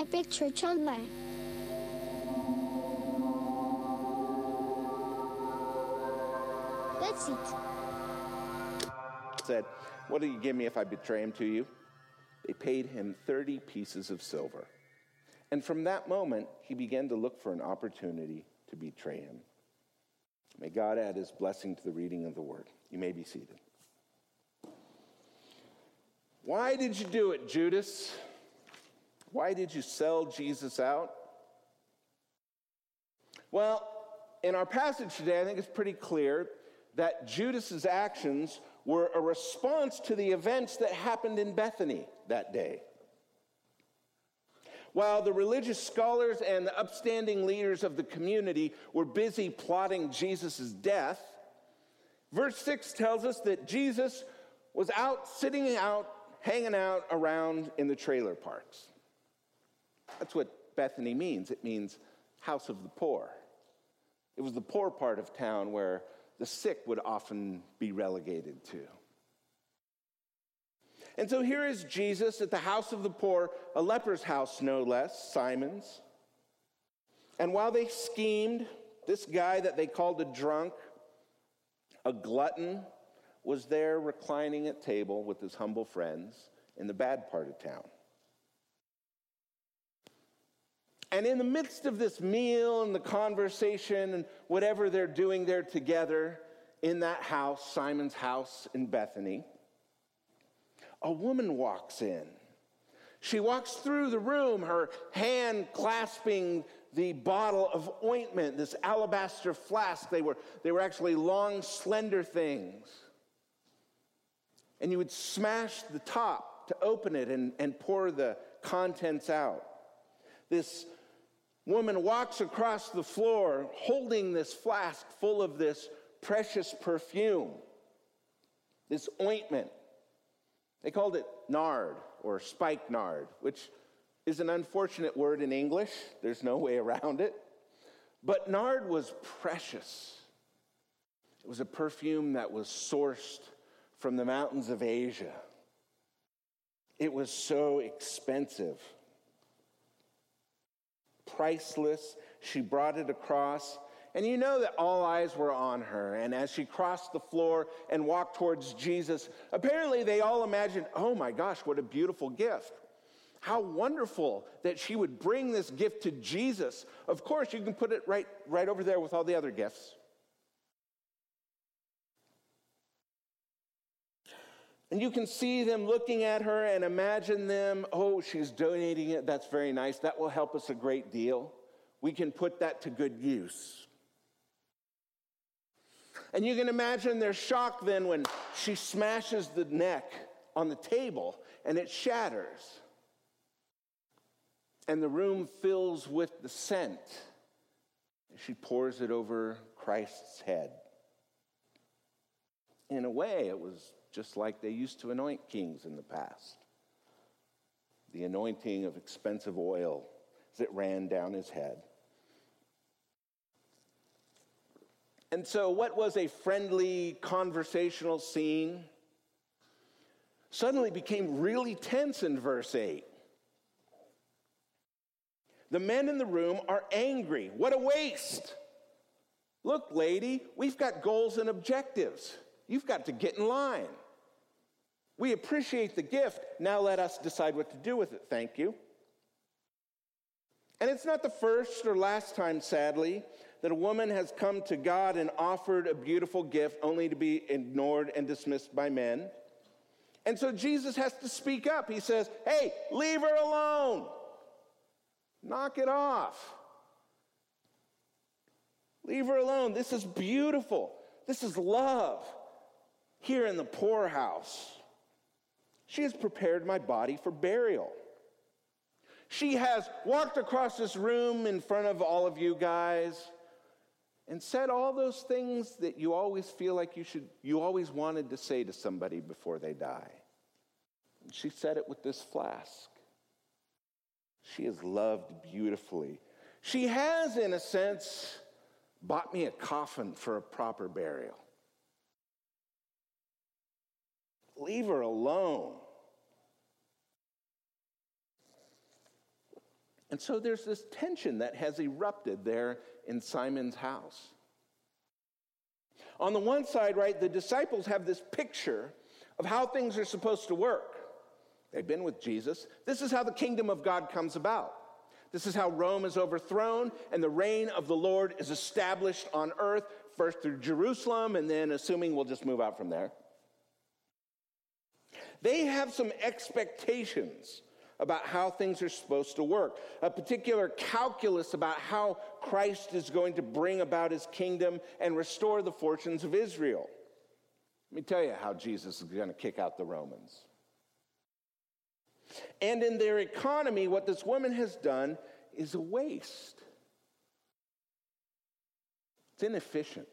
Epic Church Online. Let's eat. Said, "What do you give me if I betray him to you?" They paid him 30 pieces of silver. And from that moment, he began to look for an opportunity to betray him. May God add his blessing to the reading of the word. You may be seated. Why did you do it, Judas? Why did you sell Jesus out? Well, in our passage today, I think it's pretty clear that Judas's actions were a response to the events that happened in Bethany that day. While the religious scholars and the upstanding leaders of the community were busy plotting Jesus' death, verse 6 tells us that Jesus was hanging out around in the trailer parks. That's what Bethany means. It means house of the poor. It was the poor part of town where the sick would often be relegated to. And so here is Jesus at the house of the poor, a leper's house no less, Simon's. And while they schemed, this guy that they called a drunk, a glutton, was there reclining at table with his humble friends in the bad part of town. And in the midst of this meal and the conversation and whatever they're doing there together in that house, Simon's house in Bethany, a woman walks in. She walks through the room, her hand clasping the bottle of ointment, this alabaster flask. They were actually long, slender things. And you would smash the top to open it and pour the contents out. This woman walks across the floor holding this flask full of this precious perfume, this ointment. They called it nard or spikenard, which is an unfortunate word in English. There's no way around it. But nard was precious. It was a perfume that was sourced from the mountains of Asia. It was so expensive. Priceless. She brought it across. And you know that all eyes were on her. And as she crossed the floor and walked towards Jesus, apparently they all imagined, oh my gosh, what a beautiful gift. How wonderful that she would bring this gift to Jesus. Of course, you can put it right over there with all the other gifts. And you can see them looking at her and imagine them, oh, she's donating it. That's very nice. That will help us a great deal. We can put that to good use. And you can imagine their shock then when she smashes the neck on the table and it shatters. And the room fills with the scent. She pours it over Christ's head. In a way, it was just like they used to anoint kings in the past. The anointing of expensive oil as it ran down his head. And so what was a friendly conversational scene suddenly became really tense in verse 8. The men in the room are angry. What a waste. Look, lady, we've got goals and objectives. You've got to get in line. We appreciate the gift. Now let us decide what to do with it. Thank you. And it's not the first or last time, sadly, that a woman has come to God and offered a beautiful gift only to be ignored and dismissed by men. And so Jesus has to speak up. He says, hey, leave her alone. Knock it off. Leave her alone. This is beautiful. This is love. Here in the poorhouse, she has prepared my body for burial. She has walked across this room in front of all of you guys and said all those things that you always feel like you always wanted to say to somebody before they die. And she said it with this flask. She has loved beautifully. She has, in a sense, bought me a coffin for a proper burial. Leave her alone. And so there's this tension that has erupted there in Simon's house. On the one side, right, the disciples have this picture of how things are supposed to work. They've been with Jesus. This is how the kingdom of God comes about. This is how Rome is overthrown and the reign of the Lord is established on earth, first through Jerusalem, and then, assuming we'll just move out from there. They have some expectations about how things are supposed to work, a particular calculus about how Christ is going to bring about his kingdom and restore the fortunes of Israel. Let me tell you how Jesus is going to kick out the Romans. And in their economy, what this woman has done is a waste. It's inefficient.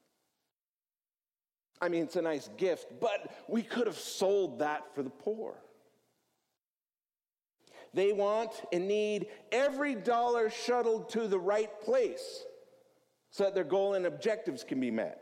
I mean, it's a nice gift, but we could have sold that for the poor. They want and need every dollar shuttled to the right place so that their goal and objectives can be met.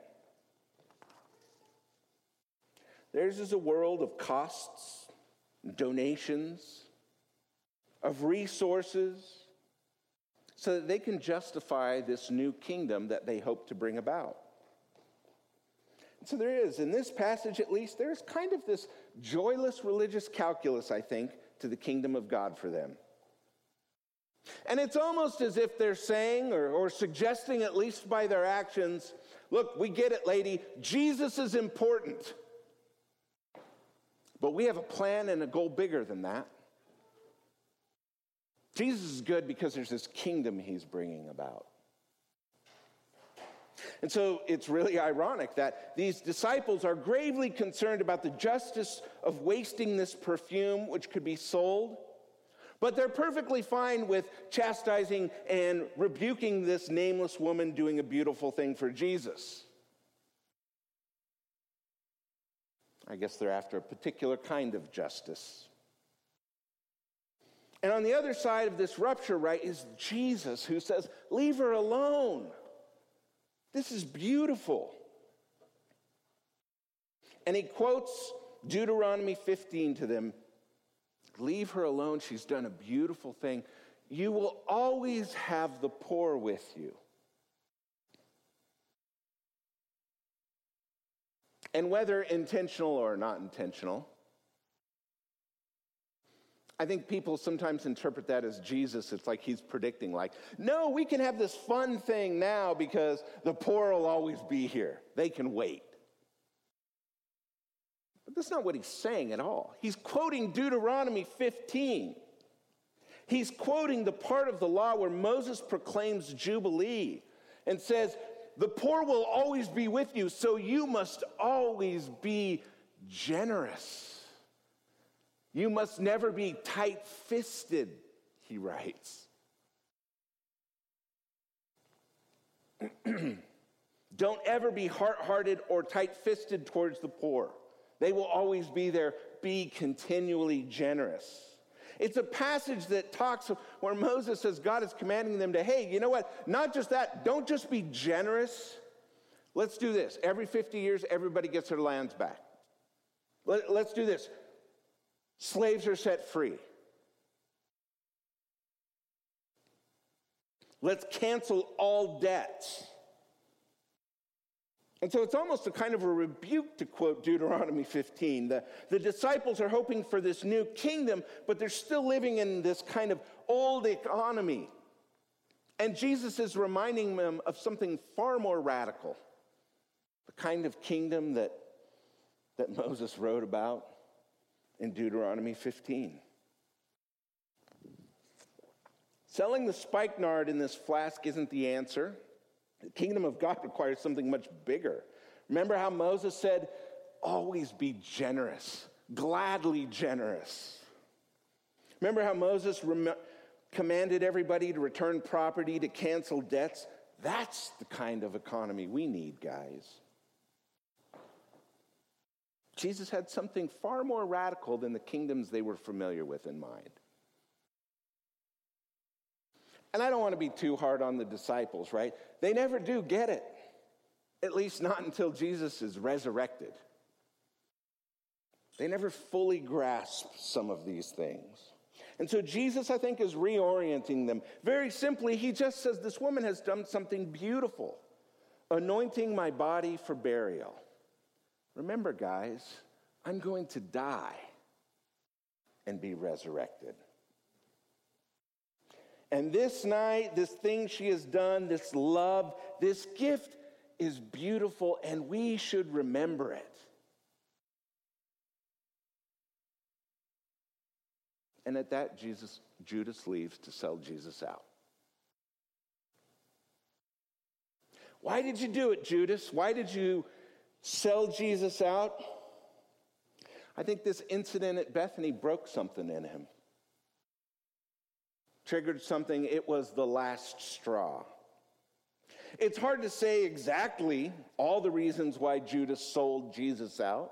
Theirs is a world of costs, donations, of resources, so that they can justify this new kingdom that they hope to bring about. And so there is, in this passage at least, there's kind of this joyless religious calculus, I think, to the kingdom of God for them. And it's almost as if they're saying or suggesting, at least by their actions, look, we get it, lady, Jesus is important. But we have a plan and a goal bigger than that. Jesus is good because there's this kingdom he's bringing about. And so it's really ironic that these disciples are gravely concerned about the justice of wasting this perfume, which could be sold, but they're perfectly fine with chastising and rebuking this nameless woman doing a beautiful thing for Jesus. I guess they're after a particular kind of justice. And on the other side of this rupture, right, is Jesus, who says, leave her alone. This is beautiful. And he quotes Deuteronomy 15 to them. Leave her alone. She's done a beautiful thing. You will always have the poor with you. And whether intentional or not intentional, I think people sometimes interpret that as Jesus. It's like he's predicting, like, no, we can have this fun thing now because the poor will always be here. They can wait. But that's not what he's saying at all. He's quoting Deuteronomy 15. He's quoting the part of the law where Moses proclaims Jubilee and says, the poor will always be with you, so you must always be generous. You must never be tight-fisted, he writes. Don't ever be hard-hearted or tight-fisted towards the poor. They will always be there. Be continually generous. It's a passage that talks of where Moses says God is commanding them to, hey, you know what? Not just that. Don't just be generous. Let's do this. Every 50 years, everybody gets their lands back. Let's do this. Slaves are set free. Let's cancel all debts. And so it's almost a kind of a rebuke to quote Deuteronomy 15. The disciples are hoping for this new kingdom, but they're still living in this kind of old economy. And Jesus is reminding them of something far more radical, the kind of kingdom that Moses wrote about in Deuteronomy 15. Selling the spikenard in this flask isn't the answer. The kingdom of God requires something much bigger. Remember how Moses said, always be generous, gladly generous. Remember how Moses commanded everybody to return property, to cancel debts? That's the kind of economy we need, guys. Jesus had something far more radical than the kingdoms they were familiar with in mind. And I don't want to be too hard on the disciples, right? They never do get it, at least not until Jesus is resurrected. They never fully grasp some of these things. And so Jesus, I think, is reorienting them. Very simply, he just says, this woman has done something beautiful, anointing my body for burial. Remember, guys, I'm going to die and be resurrected. And this night, this thing she has done, this love, this gift is beautiful, and we should remember it. And at that, Judas leaves to sell Jesus out. Why did you do it, Judas? Why did you sell Jesus out? I think this incident at Bethany broke something in him. Triggered something. It was the last straw. It's hard to say exactly all the reasons why Judas sold Jesus out.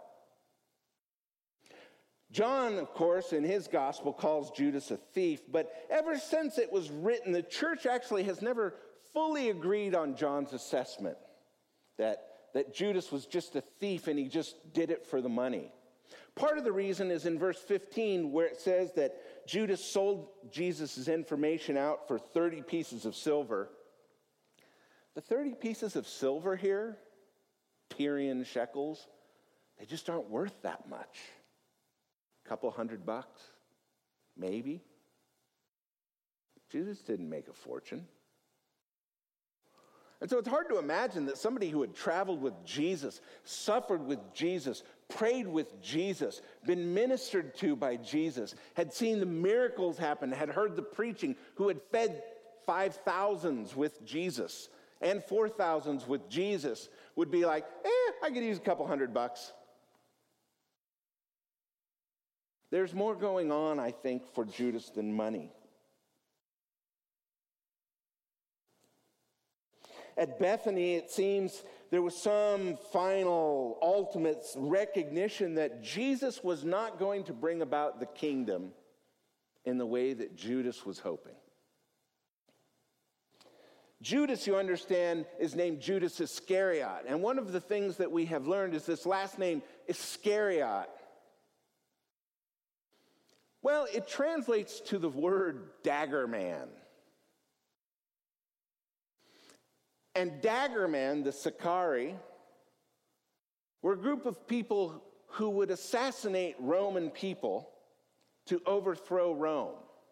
John, of course, in his gospel calls Judas a thief, but ever since it was written, the church actually has never fully agreed on John's assessment that Judas was just a thief and he just did it for the money. Part of the reason is in verse 15 where it says that Judas sold Jesus' information out for 30 pieces of silver. The 30 pieces of silver here, Tyrian shekels, they just aren't worth that much. A couple $100, maybe. Judas didn't make a fortune. And so it's hard to imagine that somebody who had traveled with Jesus, suffered with Jesus, prayed with Jesus, been ministered to by Jesus, had seen the miracles happen, had heard the preaching, who had fed 5,000s with Jesus and 4,000s with Jesus, would be like, I could use a couple $100. There's more going on, I think, for Judas than money. At Bethany, it seems there was some final, ultimate recognition that Jesus was not going to bring about the kingdom in the way that Judas was hoping. Judas, you understand, is named Judas Iscariot. And one of the things that we have learned is this last name, Iscariot. Well, it translates to the word dagger man. And dagger men, the Sicarii, were a group of people who would assassinate Roman people to overthrow Rome.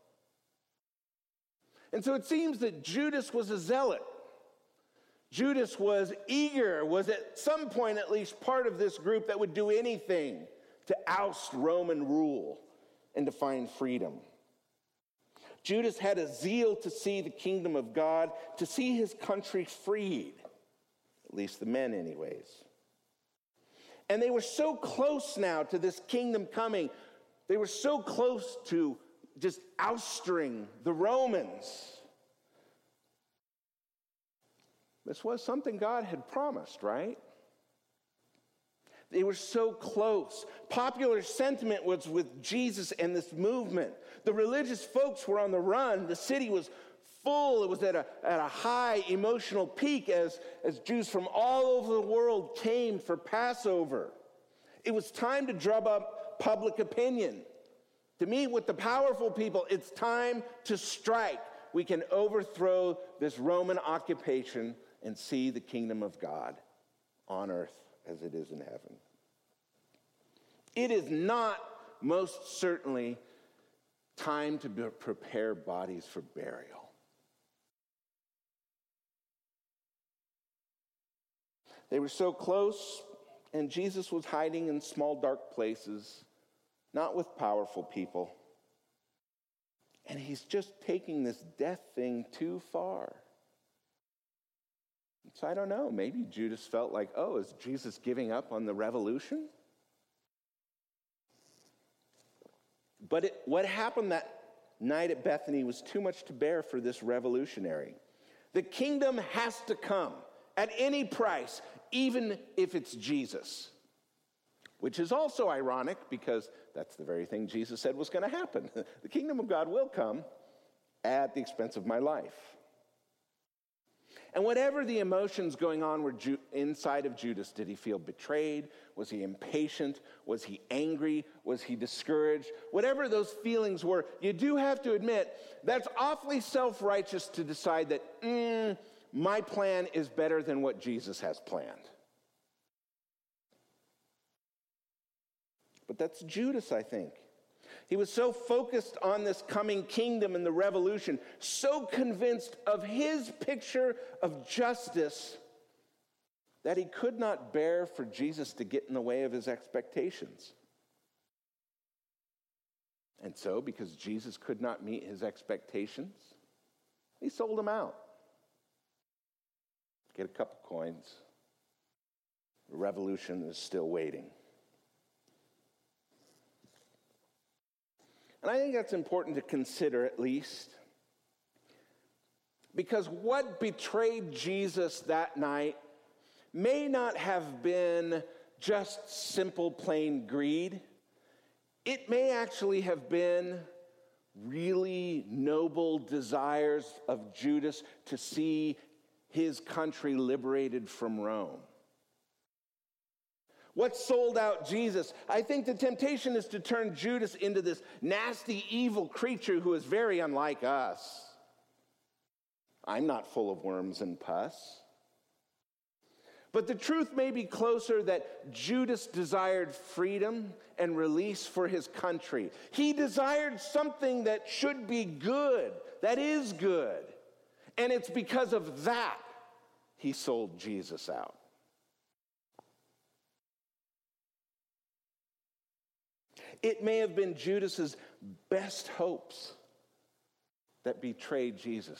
And so it seems that Judas was a zealot. Judas was eager, was at some point at least part of this group that would do anything to oust Roman rule and to find freedom. Judas had a zeal to see the kingdom of God, to see his country freed, at least the men anyways. And they were so close now to this kingdom coming. They were so close to just ousting the Romans. This was something God had promised, right? They were so close. Popular sentiment was with Jesus and this movement. The religious folks were on the run. The city was full. It was at a high emotional peak as Jews from all over the world came for Passover. It was time to drum up public opinion. To meet with the powerful people, it's time to strike. We can overthrow this Roman occupation and see the kingdom of God on earth as it is in heaven. It is not most certainly time to prepare bodies for burial. They were so close, and Jesus was hiding in small, dark places, not with powerful people. And he's just taking this death thing too far. So I don't know, maybe Judas felt like, is Jesus giving up on the revolution? But what happened that night at Bethany was too much to bear for this revolutionary. The kingdom has to come at any price, even if it's Jesus. Which is also ironic because that's the very thing Jesus said was going to happen. The kingdom of God will come at the expense of my life. And whatever the emotions going on were inside of Judas, did he feel betrayed? Was he impatient? Was he angry? Was he discouraged? Whatever those feelings were, you do have to admit that's awfully self-righteous to decide that my plan is better than what Jesus has planned. But that's Judas, I think. He was so focused on this coming kingdom and the revolution, so convinced of his picture of justice, that he could not bear for Jesus to get in the way of his expectations. And so, because Jesus could not meet his expectations, he sold him out. Get a couple coins. The revolution is still waiting. And I think that's important to consider, at least, because what betrayed Jesus that night may not have been just simple, plain greed. It may actually have been really noble desires of Judas to see his country liberated from Rome. What sold out Jesus? I think the temptation is to turn Judas into this nasty, evil creature who is very unlike us. I'm not full of worms and pus. But the truth may be closer that Judas desired freedom and release for his country. He desired something that should be good, that is good. And it's because of that he sold Jesus out. It may have been Judas's best hopes that betrayed Jesus.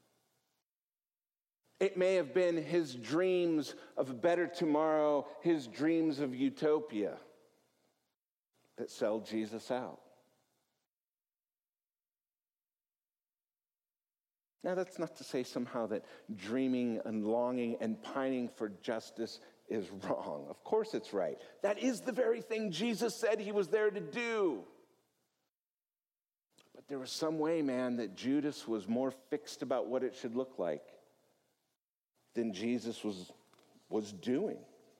It may have been his dreams of a better tomorrow, his dreams of utopia that sold Jesus out. Now, that's not to say somehow that dreaming and longing and pining for justice is wrong. Of course it's right. That is the very thing Jesus said he was there to do. But there was some way, man, that Judas was more fixed about what it should look like than Jesus was doing.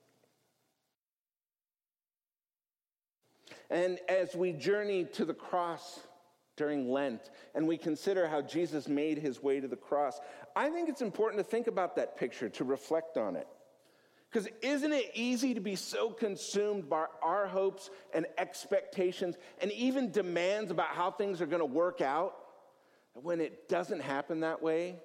And as we journey to the cross during Lent, and we consider how Jesus made his way to the cross, I think it's important to think about that picture, to reflect on it. Because isn't it easy to be so consumed by our hopes and expectations and even demands about how things are going to work out, that when it doesn't happen that way,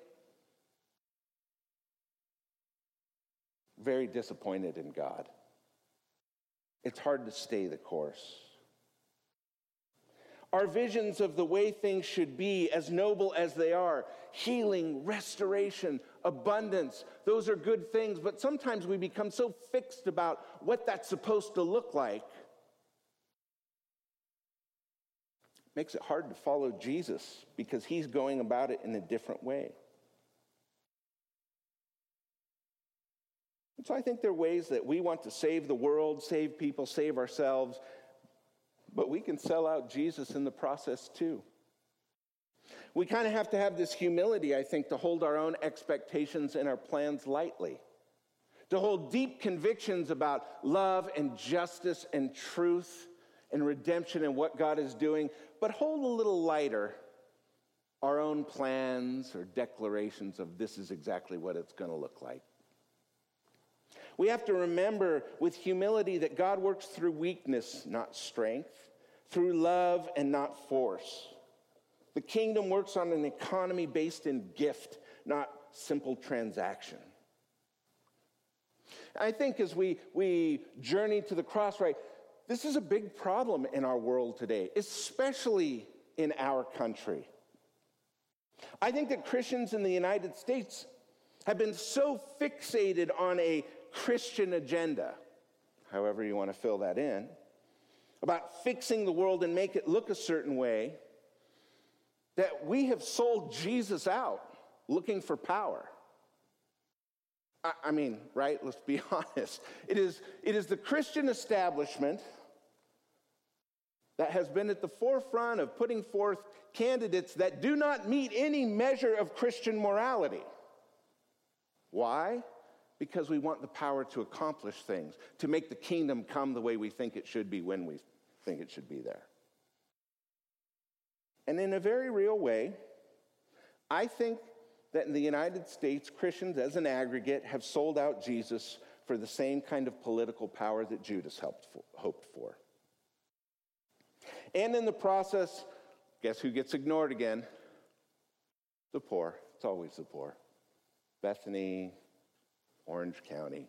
very disappointed in God. It's hard to stay the course. Our visions of the way things should be, as noble as they are, healing, restoration, abundance, those are good things, but sometimes we become so fixed about what that's supposed to look like. It makes it hard to follow Jesus because he's going about it in a different way. And so I think there are ways that we want to save the world, save people, save ourselves, but we can sell out Jesus in the process too. We kind of have to have this humility, I think, to hold our own expectations and our plans lightly, to hold deep convictions about love and justice and truth and redemption and what God is doing, but hold a little lighter our own plans or declarations of this is exactly what it's going to look like. We have to remember with humility that God works through weakness, not strength, through love and not force. The kingdom works on an economy based in gift, not simple transaction. I think as we journey to the cross, right, this is a big problem in our world today, especially in our country. I think that Christians in the United States have been so fixated on a Christian agenda, however you want to fill that in, about fixing the world and make it look a certain way, that we have sold Jesus out looking for power. I mean, right? Let's be honest. It is the Christian establishment that has been at the forefront of putting forth candidates that do not meet any measure of Christian morality. Why? Because we want the power to accomplish things, to make the kingdom come the way we think it should be when we think it should be there. And in a very real way, I think that in the United States, Christians as an aggregate have sold out Jesus for the same kind of political power that Judas hoped for. And in the process, guess who gets ignored again? The poor. It's always the poor. Bethany, Orange County.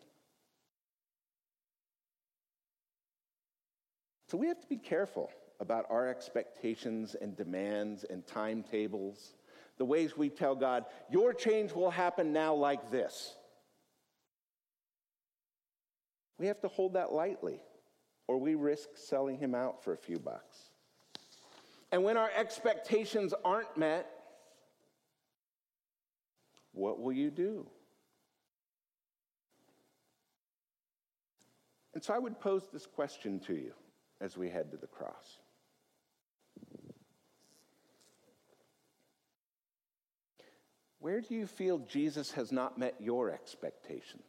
So we have to be careful about our expectations and demands and timetables, the ways we tell God, your change will happen now like this. We have to hold that lightly, or we risk selling him out for a few bucks. And when our expectations aren't met, what will you do? And so I would pose this question to you as we head to the cross. Where do you feel Jesus has not met your expectations?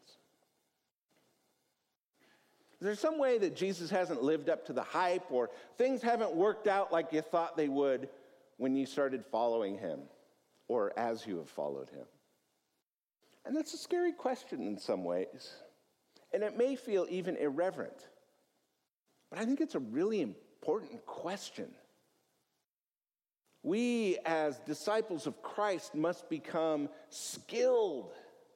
Is there some way that Jesus hasn't lived up to the hype, or things haven't worked out like you thought they would when you started following him, or as you have followed him? And that's a scary question in some ways. And it may feel even irreverent. But I think it's a really important question. We, as disciples of Christ, must become skilled,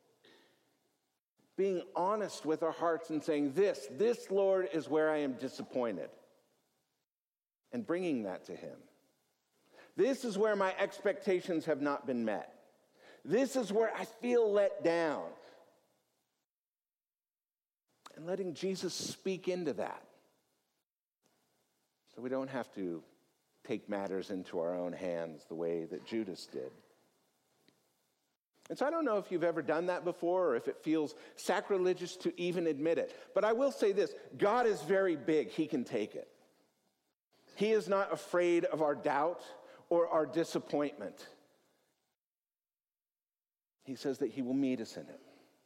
being honest with our hearts and saying, this, Lord, is where I am disappointed, and bringing that to him. This is where my expectations have not been met. This is where I feel let down. And letting Jesus speak into that, so we don't have to take matters into our own hands the way that Judas did. And so I don't know if you've ever done that before, or if it feels sacrilegious to even admit it. But I will say this, God is very big. He can take it. He is not afraid of our doubt or our disappointment. He says that he will meet us in it.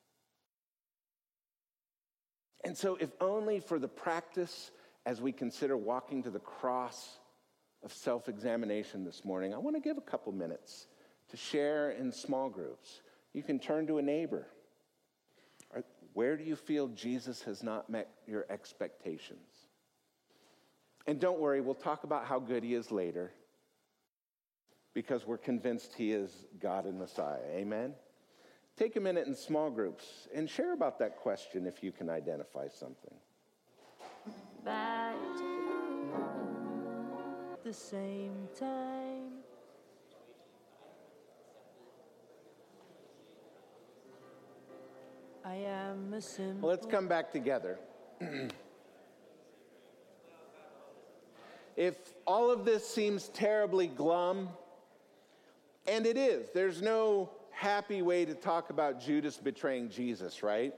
And so if only for the practice as we consider walking to the cross of self-examination this morning, I want to give a couple minutes to share in small groups. You can turn to a neighbor. Where do you feel Jesus has not met your expectations? And don't worry, we'll talk about how good he is later, because we're convinced he is God and Messiah. Amen? Take a minute in small groups and share about that question if you can identify something. Back at the same time. I am a simple. Well, let's come back together. If all of this seems terribly glum, and it is, there's no happy way to talk about Judas betraying Jesus, right?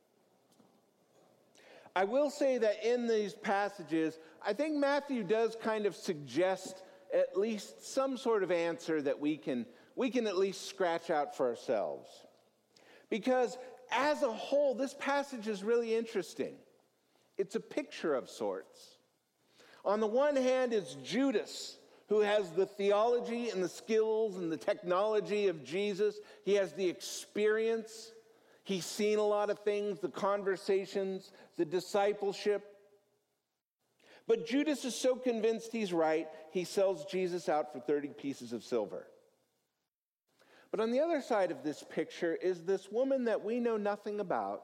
I will say that in these passages, I think Matthew does kind of suggest at least some sort of answer that we can at least scratch out for ourselves. Because as a whole, this passage is really interesting. It's a picture of sorts. On the one hand, it's Judas, who has the theology and the skills and the technology of Jesus. He has the experience. He's seen a lot of things, the conversations, the discipleship. But Judas is so convinced he's right, he sells Jesus out for 30 pieces of silver. But on the other side of this picture is this woman that we know nothing about,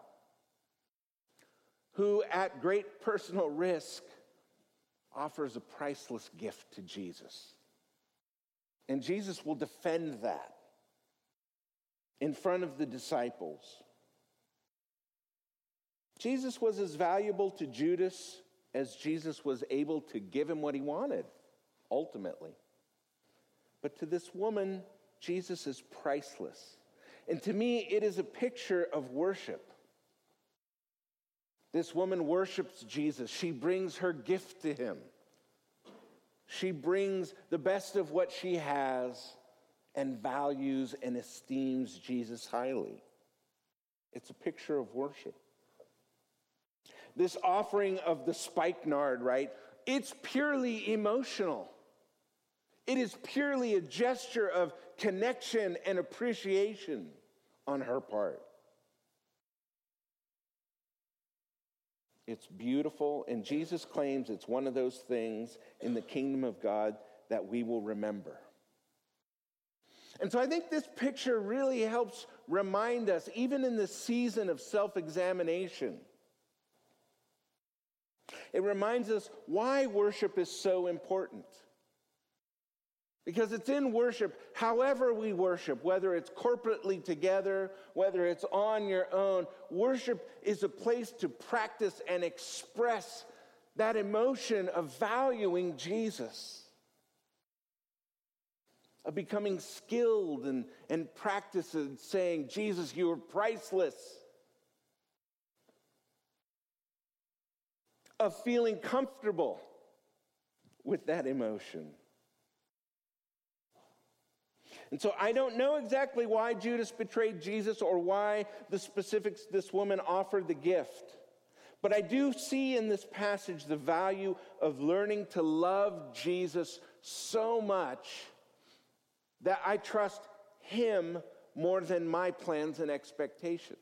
who at great personal risk offers a priceless gift to Jesus. And Jesus will defend that in front of the disciples. Jesus was as valuable to Judas as Jesus was able to give him what he wanted, ultimately. But to this woman, Jesus is priceless. And to me, it is a picture of worship. This woman worships Jesus. She brings her gift to him. She brings the best of what she has and values and esteems Jesus highly. It's a picture of worship. This offering of the spikenard, right? It's purely emotional. It is purely a gesture of connection and appreciation on her part. It's beautiful, and Jesus claims it's one of those things in the kingdom of God that we will remember. And so I think this picture really helps remind us, even in this season of self-examination, it reminds us why worship is so important. Because it's in worship, however we worship, whether it's corporately together, whether it's on your own, worship is a place to practice and express that emotion of valuing Jesus, of becoming skilled and practicing saying, Jesus, you are priceless, of feeling comfortable with that emotion. And so I don't know exactly why Judas betrayed Jesus or why the specifics this woman offered the gift. But I do see in this passage the value of learning to love Jesus so much that I trust him more than my plans and expectations.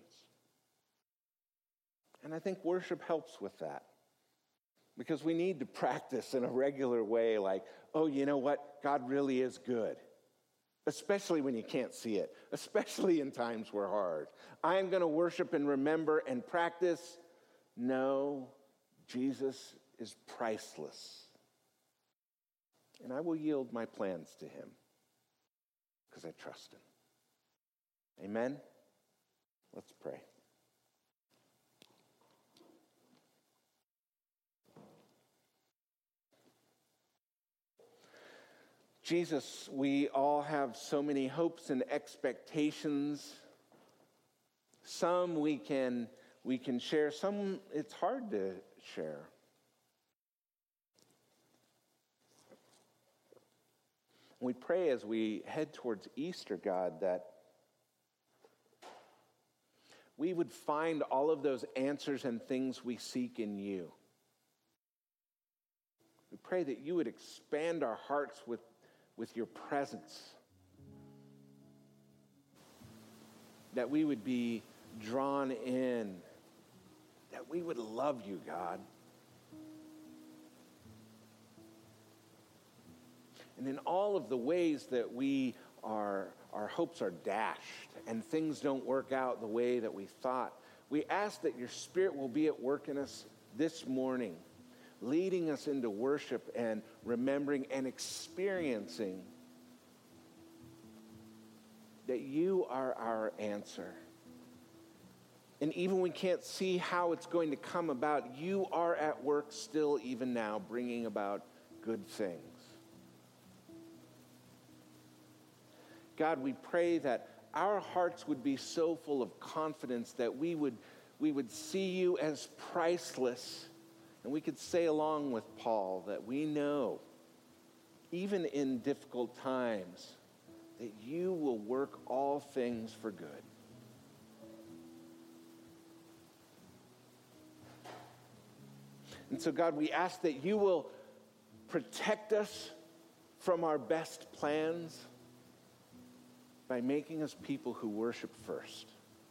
And I think worship helps with that. Because we need to practice in a regular way like, oh, you know what? God really is good. Especially when you can't see it, especially in times we're hard. I am going to worship and remember and practice. No, Jesus is priceless. And I will yield my plans to him because I trust him. Amen? Let's pray. Jesus, we all have so many hopes and expectations. Some we can share, some it's hard to share. We pray as we head towards Easter, God, that we would find all of those answers and things we seek in you. We pray that you would expand our hearts with your presence. That we would be drawn in. That we would love you, God. And in all of the ways that our hopes are dashed and things don't work out the way that we thought, we ask that your Spirit will be at work in us this morning, leading us into worship and remembering and experiencing that you are our answer. And even when we can't see how it's going to come about, you are at work still even now, bringing about good things. God, we pray that our hearts would be so full of confidence that we would see you as priceless. And we could say along with Paul that we know, even in difficult times, that you will work all things for good. And so, God, we ask that you will protect us from our best plans by making us people who worship first,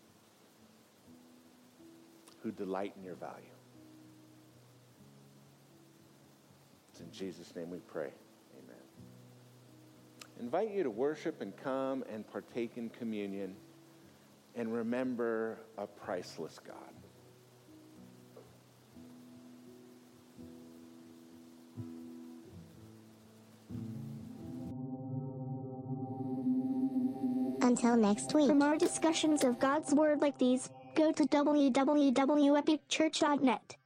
who delight in your value. It's in Jesus' name we pray. Amen. I invite you to worship and come and partake in communion and remember a priceless God. Until next week. For more discussions of God's Word like these, go to www.epicchurch.net.